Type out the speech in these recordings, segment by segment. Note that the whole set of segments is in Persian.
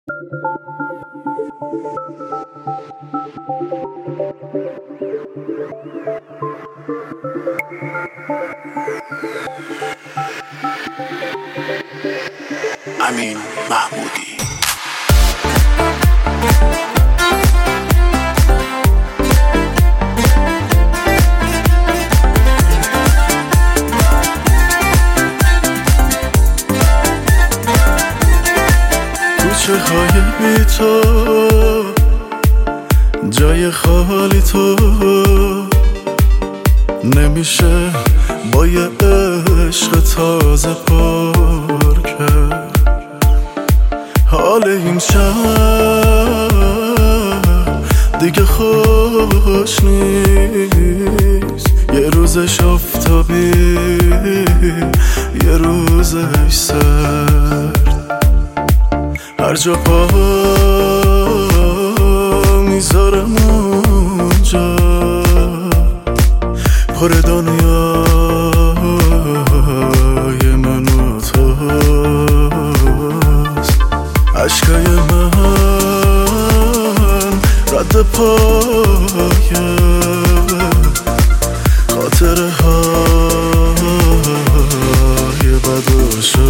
امین محمودی. کوچه های بی تو، جای خالی تو، نمیشه با یه عشق تازه پر کرد. حال این شهر دیگه خوش نیست، یه روزش آفتابی یه روزش سرد. هر جا پا میذارم اونجا پر دنیای من و توست. عشقای من رد پای خاطره های بد و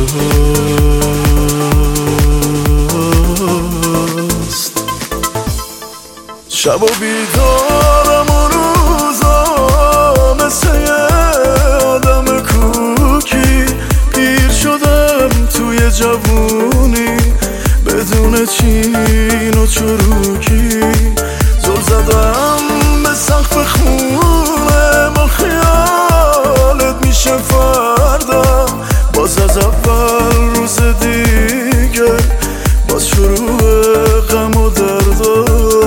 شست. شب و بیدارم و روزا مثل یه آدم کوکی، پیر شدم توی جوونی بدون چین و چروکی. زل زدم به سقف خونه، با خیالت میشه فردا. باز از اول روز دیگه، باز شروع غم و دردا.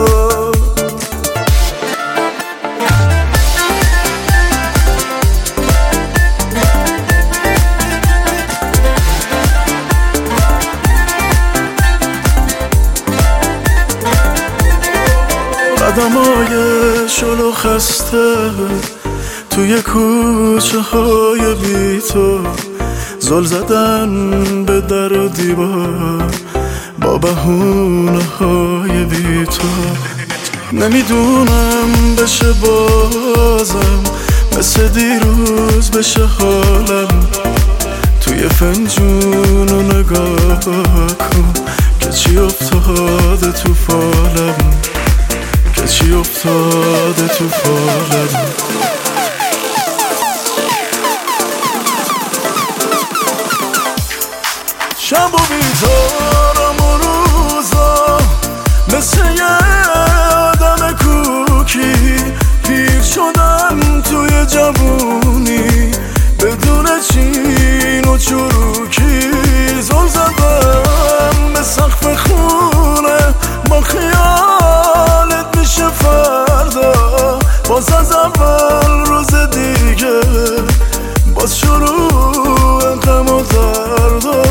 قدمای شلو خسته توی کوچه های بی تو، زل زدن به در و دیوار با بهونه های بی تو. نمیدونم بشه بازم مثل دیروز بشه حالم. توی فنجون رو نگاه کن که چی افتاده تو فالم، که چی افتاده تو فالم. شب و بیدارم و روزا مثل یه آدم کوکی، پیر شدم توی جوونی بدون چین و چروکی. زل زدم به سقف خونه، با خیالت میشه فردا. باز از اول روز دیگه، باز شروع غم و دردا.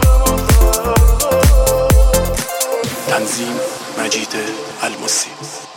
تنظیم مجید المصری.